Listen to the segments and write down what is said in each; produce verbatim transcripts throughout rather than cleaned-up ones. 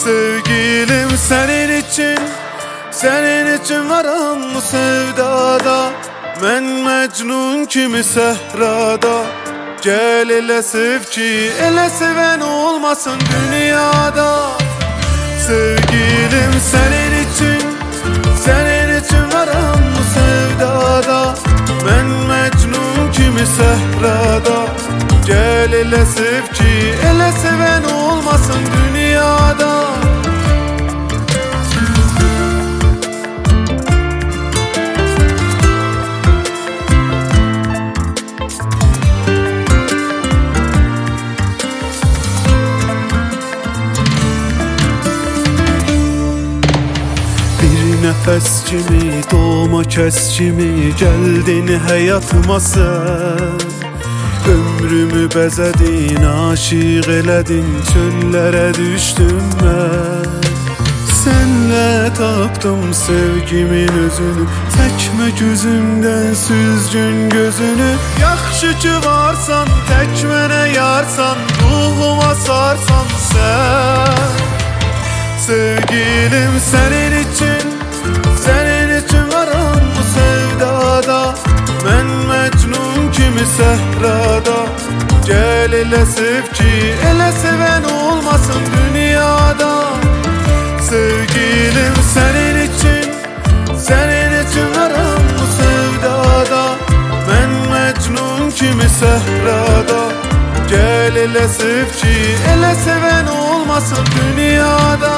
Sevgilim senin için, senin için varam bu sevdada. Men Mecnun kimi sehrada. Gel ele sev ki ele seven olmasın dünyada. Sevgilim senin için, senin için varam bu sevdada. Men Mecnun kimi sehrada. Gel ele sev ki ele seven olmasın dünyada. Bir nefes kimi, doğma kes kimi geldin hayatıma sen. Ömrümü bezedin, aşık eledin, çöllere düştüm ben. Senle taptım sevgimin özünü, tekme gözümden süzgün gözünü. Yaxşı ki varsan, tek mene yarsan, ruhuma sarsan sen. Sevgilim senin için, senin için varam bu sevdada. Men Mecnun kimi sehrada. Gel ele sev ki ele seven olmasın dünyada. Sevgilim senin için, senin için varam bu sevdada. Men Mecnun kimi sehrada. Gel ele sev ki ele seven olmasın dünyada.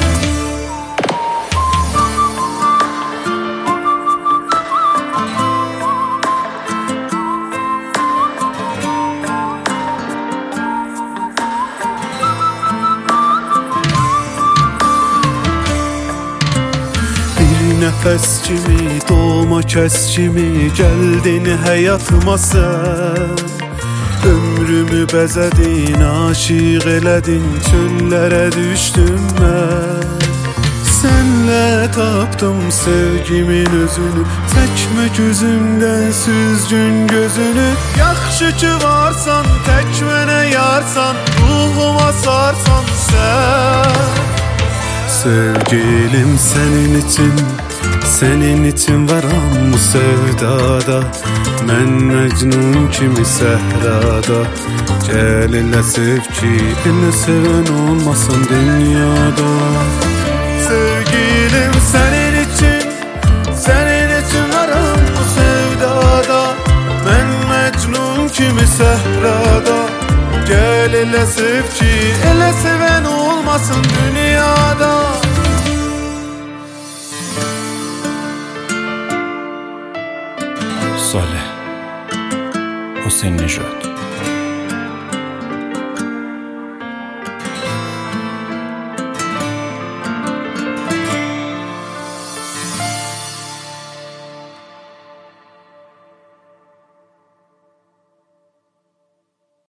Nefes kimi, doğma kes kimi geldin hayatıma sen. Ömrümü bezedin, aşık eledin, çöllere düştüm ben. Senle taptım sevgimin özünü, tekme gözümden süzgün gözünü. Yaxşı ki varsan, tek mene yarsan, ruhuma sarsan sen. Sevgilim senin için, senin için varam bu sevdada. Men Mecnun kimi sehrada. Gel ele sev ki ele seven olmasın dünyada. Sevgilim senin için, senin için varam bu sevdada. Men Mecnun kimi sehrada. Gel ele sev ki ele seven olmasın dünyada. Saleh Hüseyin Nejat.